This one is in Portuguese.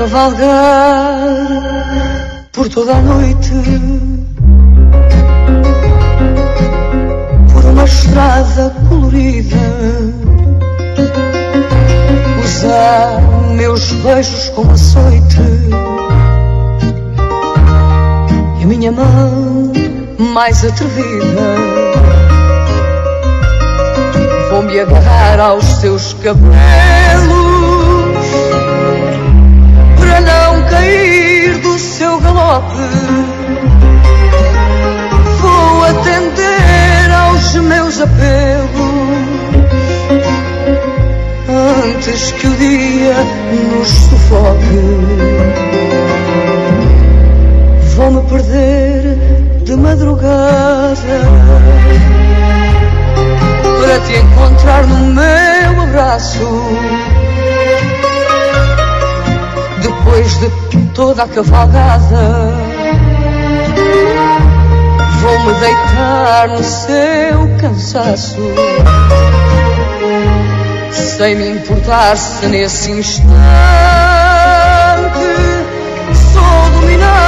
cavalgar por toda a noite, por uma estrada colorida, usar meus beijos como açoite e a minha mão mais atrevida. Vou-me agarrar aos teus cabelos para não cair do seu galope. Vou atender aos meus apelos antes que o dia nos sufoque. Vou-me perder de madrugada para te encontrar no meu abraço. Depois de toda a cavalgada, vou-me deitar no seu cansaço, sem me importar se nesse instante sou dominado